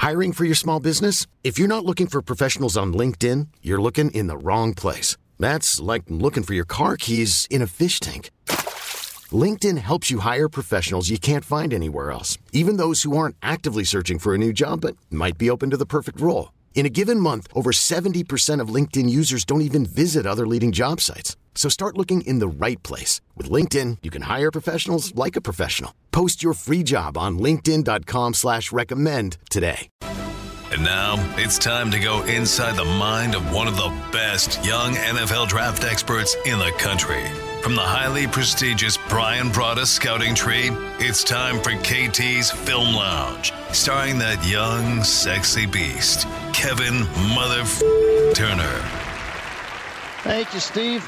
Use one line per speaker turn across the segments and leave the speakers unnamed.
Hiring for your small business? If you're not looking for professionals on LinkedIn, you're looking in the wrong place. That's like looking for your car keys in a fish tank. LinkedIn helps you hire professionals you can't find anywhere else, even those who aren't actively searching for a new job but might be open to the perfect role. In a given month, over 70% of LinkedIn users don't even visit other leading job sites. So start looking in the right place. With LinkedIn, you can hire professionals like a professional. Post your free job on linkedin.com/recommend today.
And now it's time to go inside the mind of one of the best young NFL draft experts in the country. From the highly prestigious Brian Broaddus Scouting Tree, it's time for KT's Film Lounge, starring that young, sexy beast, Kevin Turner.
Thank you, Steve.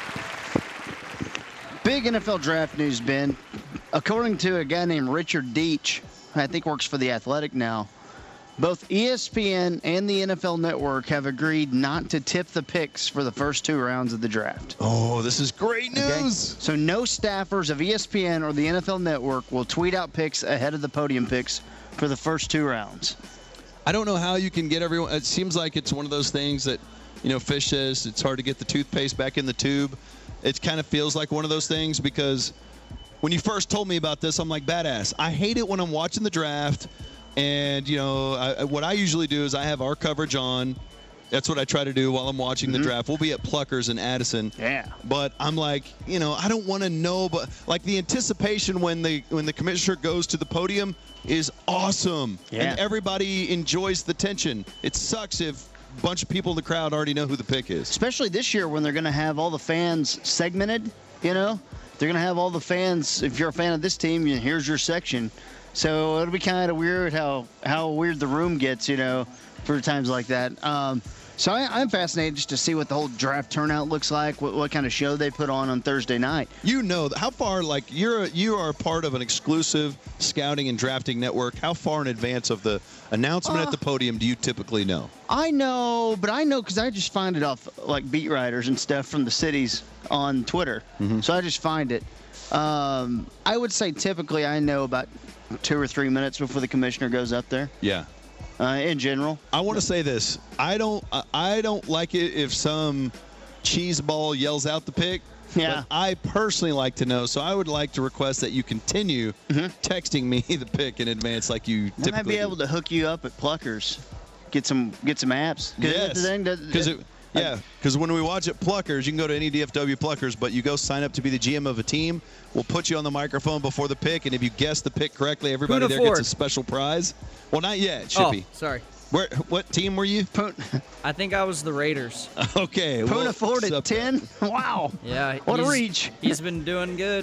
Big NFL draft news, Ben. According to a guy named Richard Deitch, who I think works for The Athletic now, both ESPN and the NFL Network have agreed not to tip the picks for the first 2 rounds of the draft.
Oh, this is great news.
Okay? So no staffers of ESPN or the NFL Network will tweet out picks ahead of the podium picks for the first 2 rounds.
I don't know how you can get everyone. It seems like it's one of those things that, Fish says it's hard to get the toothpaste back in the tube. It kind of feels like one of those things because when you first told me about this, I'm like, badass. I hate it when I'm watching the draft. And, what I usually do is I have our coverage on. That's what I try to do while I'm watching the draft. We'll be at Pluckers in Addison.
Yeah.
But I'm like, I don't want to know. But, like, the anticipation when the commissioner goes to the podium is awesome.
Yeah.
And everybody enjoys the tension. It sucks if a bunch of people in the crowd already know who the pick is.
Especially this year when they're going to have all the fans segmented, They're going to have all the fans. If you're a fan of this team, here's your section. So it'll be kind of weird how weird the room gets, for times like that. So I'm fascinated just to see what the whole draft turnout looks like, what kind of show they put on Thursday night.
How far, like, you are part of an exclusive scouting and drafting network. How far in advance of the announcement at the podium do you typically know?
I know because I just find it off, like, beat writers and stuff from the cities on Twitter. Mm-hmm. So I just find it. I would say typically I know about 2 or 3 minutes before the commissioner goes up there.
Yeah.
In general,
I want to say this: I don't like it if some cheese ball yells out the pick.
Yeah.
But I personally like to know, so I would like to request that you continue texting me the pick in advance, like you typically.
I might be able to hook you up at Pluckers, get some apps.
Yes. Because when we watch at Pluckers, you can go to any DFW Pluckers, but you go sign up to be the GM of a team. We'll put you on the microphone before the pick, and if you guess the pick correctly, everybody there gets a special prize. Well, not yet, Chippy.
Oh, sorry.
What team were you?
I think I was the Raiders.
Okay.
Puna Ford at 10? Wow.
Yeah.
What a reach.
He's been doing good.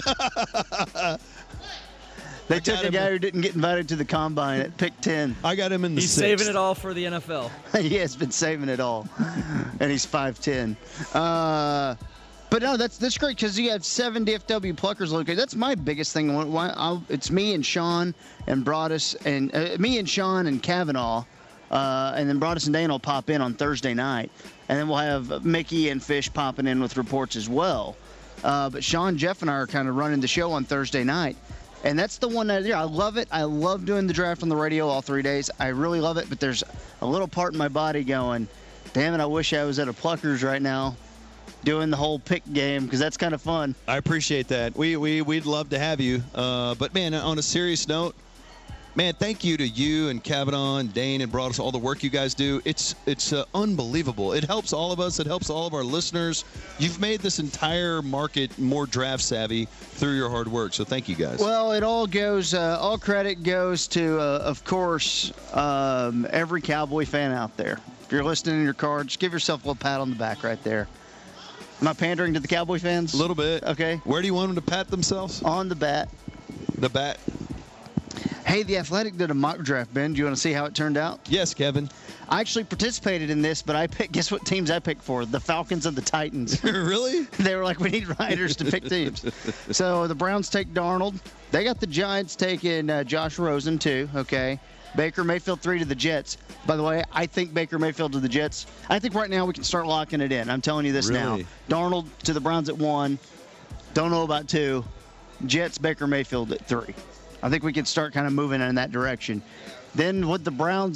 They took a guy who didn't get invited to the combine at pick 10.
I got him in the
He's
6th.
saving it all for the NFL.
He has been saving it all. And he's 5'10". But no, that's great because you have 7 DFW Pluckers located. That's my biggest thing. It's me and Sean and Broaddus and me and Sean and Kavanaugh, and then Broaddus and Dane will pop in on Thursday night, and then we'll have Mickey and Fish popping in with reports as well. But Sean, Jeff, and I are kind of running the show on Thursday night, and that's the one that I love it. I love doing the draft on the radio all 3 days. I really love it. But there's a little part in my body going, damn it, I wish I was at a Pluckers right now, doing the whole pick game, because that's kind of fun.
I appreciate that. We'd love to have you. But, man, on a serious note, man, thank you to you and Kavanaugh and Dane and Broaddus, all the work you guys do. It's unbelievable. It helps all of us. It helps all of our listeners. You've made this entire market more draft savvy through your hard work, so thank you guys.
Well, it all goes, all credit goes to, of course, every Cowboy fan out there. If you're listening in your car, just give yourself a little pat on the back right there. Am I pandering to the Cowboy fans?
A little bit.
Okay.
Where do you want them to pat themselves?
On the bat.
The bat.
Hey, The Athletic did a mock draft, Ben. Do you want to see how it turned out?
Yes, Kevin.
I actually participated in this, but guess what teams I picked for? The Falcons and the Titans.
Really?
They were like, we need writers to pick teams. So the Browns take Darnold. They got the Giants taking Josh Rosen, too, okay? Baker Mayfield 3 to the Jets. By the way, I think Baker Mayfield to the Jets. I think right now we can start locking it in. I'm telling you this now. Darnold to the Browns at 1. Don't know about 2. Jets, Baker Mayfield at 3. I think we can start kind of moving in that direction. Then with the Browns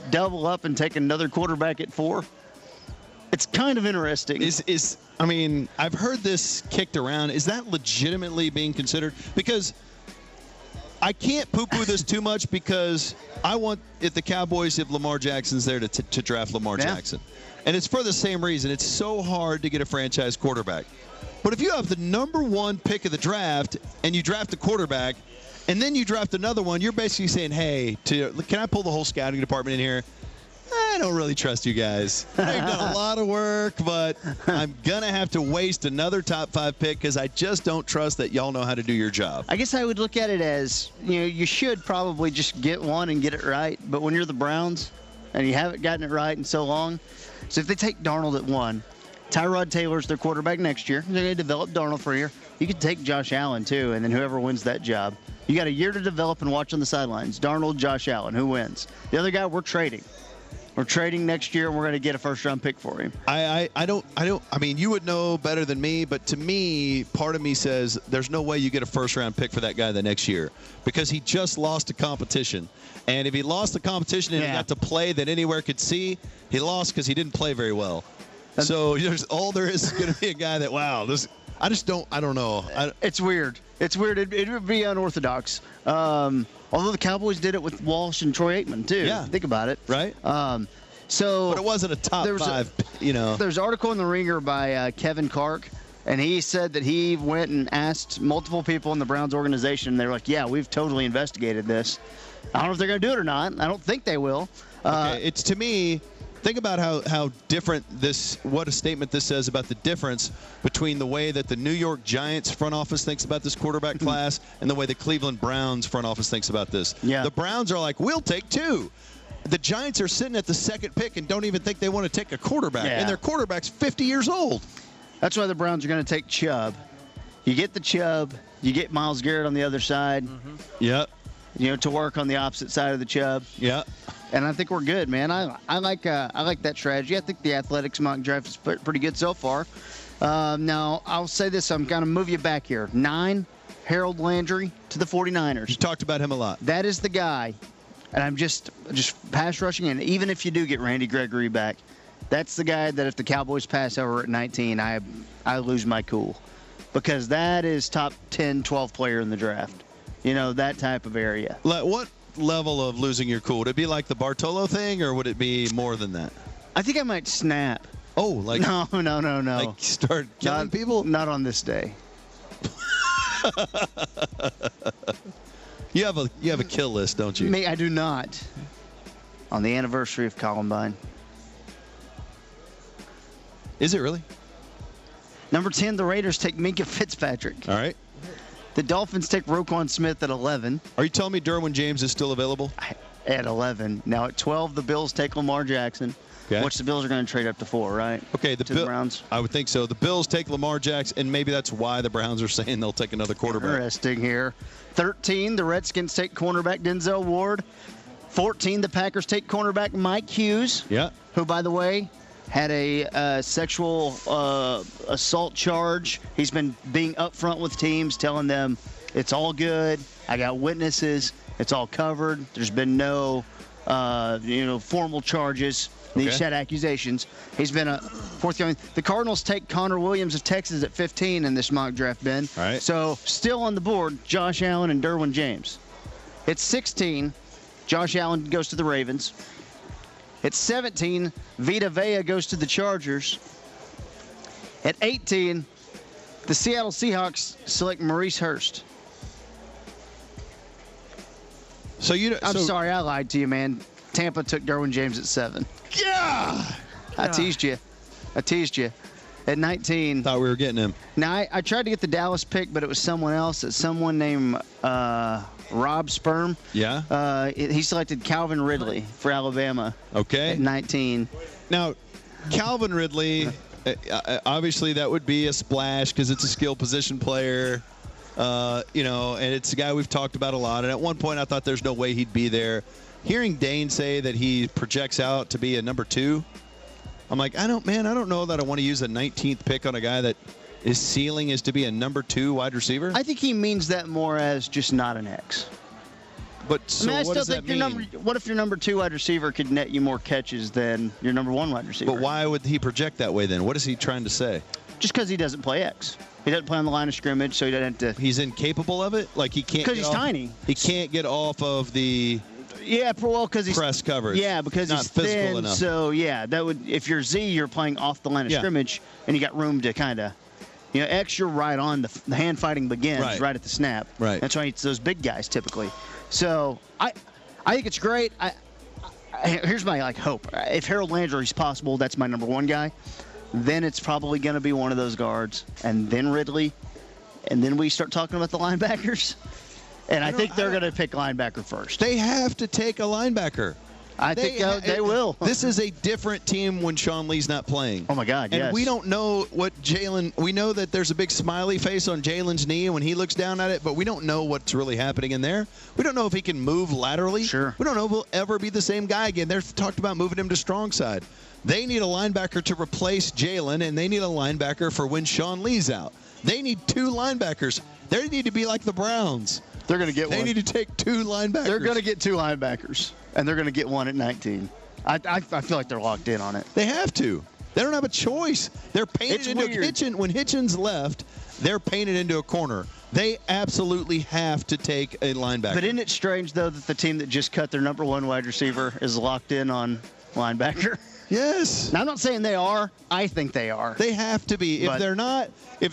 double up and take another quarterback at 4? It's kind of interesting.
I mean, I've heard this kicked around. Is that legitimately being considered? Because I can't poo-poo this too much because I want if the Cowboys, if Lamar Jackson's there to draft Lamar Jackson. And it's for the same reason. It's so hard to get a franchise quarterback. But if you have the number 1 pick of the draft and you draft a quarterback and then you draft another one, you're basically saying, hey, can I pull the whole scouting department in here? I don't really trust you guys. I've done a lot of work, but I'm going to have to waste another top 5 pick because I just don't trust that y'all know how to do your job.
I guess I would look at it as, you should probably just get one and get it right. But when you're the Browns and you haven't gotten it right in so long, so if they take Darnold at 1, Tyrod Taylor's their quarterback next year. They're going to develop Darnold for a year. You could take Josh Allen, too, and then whoever wins that job. You got a year to develop and watch on the sidelines. Darnold, Josh Allen, who wins? The other guy, we're trading. We're trading next year, and we're going to get a first-round pick for him.
I mean, you would know better than me, but to me, part of me says there's no way you get a first-round pick for that guy the next year because he just lost a competition. And if he lost the competition and he got to play that anywhere could see, he lost because he didn't play very well. So there is going to be a guy that, I don't know.
It's weird. It's weird. It would be unorthodox. Although the Cowboys did it with Walsh and Troy Aikman, too.
Yeah.
Think about it.
Right.
But
it wasn't a top 5,
There's an article in The Ringer by Kevin Kark, and he said that he went and asked multiple people in the Browns organization, and they were like, yeah, we've totally investigated this. I don't know if they're going to do it or not. I don't think they will.
Okay, it's to me, think about how different what a statement this says about the difference between the way that the New York Giants front office thinks about this quarterback class and the way the Cleveland Browns front office thinks about this.
Yeah.
The Browns are like, we'll take 2. The Giants are sitting at the 2nd pick and don't even think they want to take a quarterback.
Yeah.
And their quarterback's 50 years old.
That's why the Browns are going to take Chubb. You get the Chubb. You get Myles Garrett on the other side.
Mm-hmm. Yep.
To work on the opposite side of the Chubb.
Yeah.
And I think we're good, man. I like that strategy. I think the Athletics mock draft is pretty good so far. Now, I'll say this. I'm going to move you back here. 9, Harold Landry to the 49ers.
You talked about him a lot.
That is the guy. And I'm just pass rushing. And even if you do get Randy Gregory back, that's the guy that if the Cowboys pass over at 19, I lose my cool. Because that is top 10, 12 player in the draft. That type of area.
What level of losing your cool? Would it be like the Bartolo thing, or would it be more than that?
I think I might snap.
Oh, like
no.
Like start killing people?
Not on this day.
You have a kill list, don't you?
Me, I do not. On the anniversary of Columbine.
Is it really?
Number 10, the Raiders take Minkah Fitzpatrick.
All right.
The Dolphins take Roquan Smith at 11.
Are you telling me Derwin James is still available?
At 11. Now at 12, the Bills take Lamar Jackson.
Okay.
Which the Bills are going to trade up to 4, right?
Okay,
the Browns.
I would think so. The Bills take Lamar Jackson, and maybe that's why the Browns are saying they'll take another quarterback.
Interesting here. 13, the Redskins take cornerback Denzel Ward. 14, the Packers take cornerback Mike Hughes.
Yeah.
Who, by the way, had a sexual assault charge. He's been being upfront with teams, telling them it's all good. I got witnesses. It's all covered. There's been no, formal charges. He's had accusations. He's been forthcoming. The Cardinals take Connor Williams of Texas at 15 in this mock draft, Ben.
All right.
So still on the board, Josh Allen and Derwin James. At 16, Josh Allen goes to the Ravens. At 17, Vita Vea goes to the Chargers. At 18, the Seattle Seahawks select Maurice Hurst. I'm sorry, I lied to you, man. Tampa took Derwin James at 7.
Yeah!
I teased you. At 19.
Thought we were getting him.
Now, I tried to get the Dallas pick, but it was someone else. It's someone named Rob Sperm.
Yeah?
He selected Calvin Ridley for Alabama.
Okay.
At 19.
Now, Calvin Ridley, obviously that would be a splash because it's a skill position player. And it's a guy we've talked about a lot. And at one point, I thought there's no way he'd be there. Hearing Dane say that he projects out to be a number 2, I'm like, I don't know that I want to use a 19th pick on a guy that his ceiling is to be a number 2 wide receiver.
I think he means that more as just not an X.
But so
I
what does
still
that
think
mean?
what if your number 2 wide receiver could net you more catches than your number 1 wide receiver?
But why would he project that way then? What is he trying to say?
Just because he doesn't play X. He doesn't play on the line of scrimmage, so he doesn't have to.
He's incapable of it? Like he can't.
Because he's tiny.
He can't get off of the
Yeah, because he's
press coverage.
Yeah, because
not
he's
physical
thin.
enough.
So yeah, that would if you're Z, you're playing off the line of scrimmage, and you got room to kind of. X, you're right on. The hand fighting begins right at the snap.
Right.
That's why it's those big guys typically. So I think it's great. Here's my hope. If Harold Landry's possible, that's my number 1 guy. Then it's probably going to be one of those guards, and then Ridley, and then we start talking about the linebackers. And I think they're going to pick linebacker first.
They have to take a linebacker.
I think they will.
This is a different team when Sean Lee's not playing.
Oh, my God,
and
yes.
we don't know what Jalen – we know that there's a big smiley face on Jalen's knee when he looks down at it, but we don't know what's really happening in there. We don't know if he can move laterally.
Sure.
We don't know if he'll ever be the same guy again. They're talked about moving him to strong side. They need a linebacker to replace Jalen, and they need a linebacker for when Sean Lee's out. They need 2 linebackers. They need to be like the Browns.
They're going to get one.
They need to take 2 linebackers.
They're going to get 2 linebackers, and they're going to get one at 19. I feel like they're locked in on it.
They have to. They don't have a choice. They're painted into a kitchen. When Hitchens left, they're painted into a corner. They absolutely have to take a linebacker.
But isn't it strange, though, that the team that just cut their number 1 wide receiver is locked in on linebacker?
Yes.
Now, I'm not saying they are. I think they are.
They have to be. If they're not,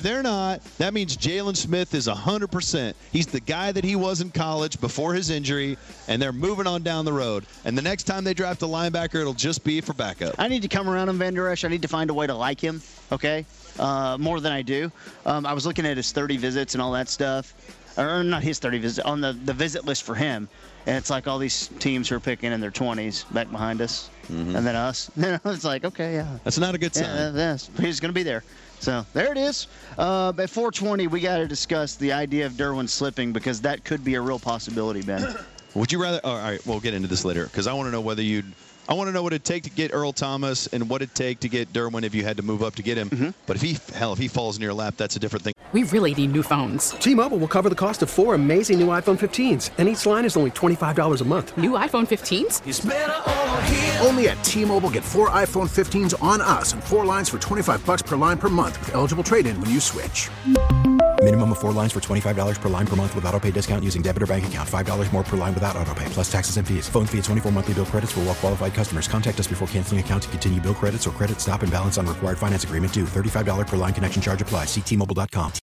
that means Jalen Smith is 100%. He's the guy that he was in college before his injury, and they're moving on down the road. And the next time they draft a linebacker, it'll just be for backup.
I need to come around on Van Der Esch. I need to find a way to like him, okay, more than I do. I was looking at his 30 visits and all that stuff. Or not his 30 visits, on the visit list for him. And it's like all these teams who are picking in their 20s back behind us. Mm-hmm. And then us. It's like, okay, yeah.
That's not a good sign.
He's going to be there. So there it is. At 4:20, we got to discuss the idea of Derwin slipping because that could be a real possibility, Ben.
Would you rather? All right, we'll get into this later because I want to know whether you'd. I want to know what it'd take to get Earl Thomas and what it'd take to get Derwin if you had to move up to get him. Mm-hmm. But if he falls in your lap, that's a different thing.
We really need new phones.
T-Mobile will cover the cost of 4 amazing new iPhone 15s, and each line is only $25 a month.
New iPhone 15s?
It's better over here. Only at T-Mobile, get 4 iPhone 15s on us and 4 lines for $25 per line per month with eligible trade-in when you switch.
Minimum of 4 lines for $25 per line per month with autopay discount using debit or bank account. $5 more per line without autopay, plus taxes and fees. Phone fee at 24 monthly bill credits for well-qualified customers. Contact us before canceling account to continue bill credits or credit stop and balance on required finance agreement due. $35 per line connection charge applies. See T-Mobile.com.